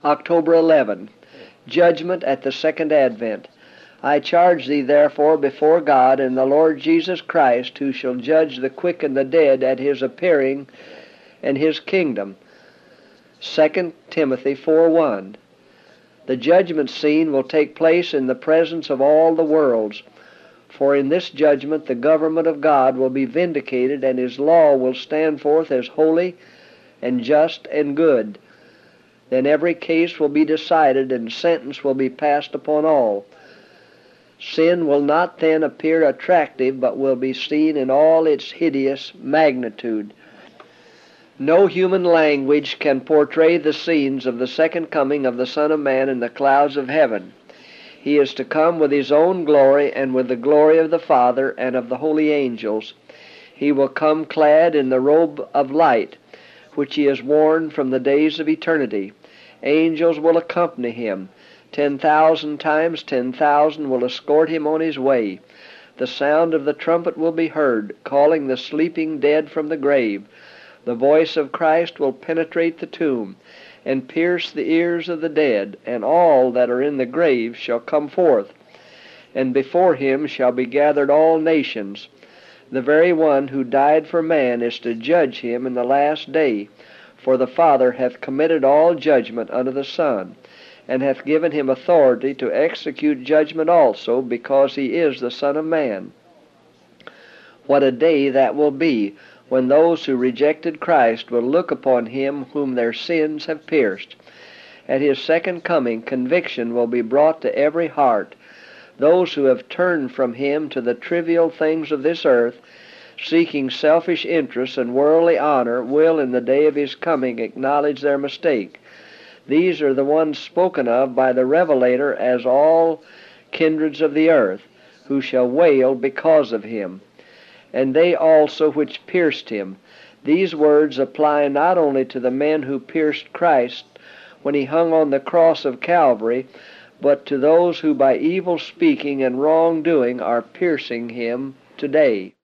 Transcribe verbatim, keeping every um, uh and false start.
October eleventh. Judgment at the Second Advent. I charge thee therefore before God and the Lord Jesus Christ, who shall judge the quick and the dead at his appearing and his kingdom. Second Timothy four one. The judgment scene will take place in the presence of all the worlds, for in this judgment the government of God will be vindicated, and his law will stand forth as holy and just and good. Then every case will be decided, and sentence will be passed upon all. Sin will not then appear attractive, but will be seen in all its hideous magnitude. No human language can portray the scenes of the second coming of the Son of Man in the clouds of heaven. He is to come with his own glory and with the glory of the Father and of the holy angels. He will come clad in the robe of light, which he has worn from the days of eternity. Angels will accompany him. Ten thousand times ten thousand will escort him on his way. The sound of the trumpet will be heard, calling the sleeping dead from the grave. The voice of Christ will penetrate the tomb, and pierce the ears of the dead, and all that are in the grave shall come forth. And before him shall be gathered all nations. The very one who died for man is to judge him in the last day. For the Father hath committed all judgment unto the Son, and hath given him authority to execute judgment also, because he is the Son of Man. What a day that will be, when those who rejected Christ will look upon him whom their sins have pierced. At his second coming, conviction will be brought to every heart. Those who have turned from him to the trivial things of this earth, seeking selfish interests and worldly honor, will in the day of his coming acknowledge their mistake. These are the ones spoken of by the Revelator as all kindreds of the earth, who shall wail because of him, and they also which pierced him. These words apply not only to the men who pierced Christ when he hung on the cross of Calvary, but to those who by evil speaking and wrongdoing are piercing him today.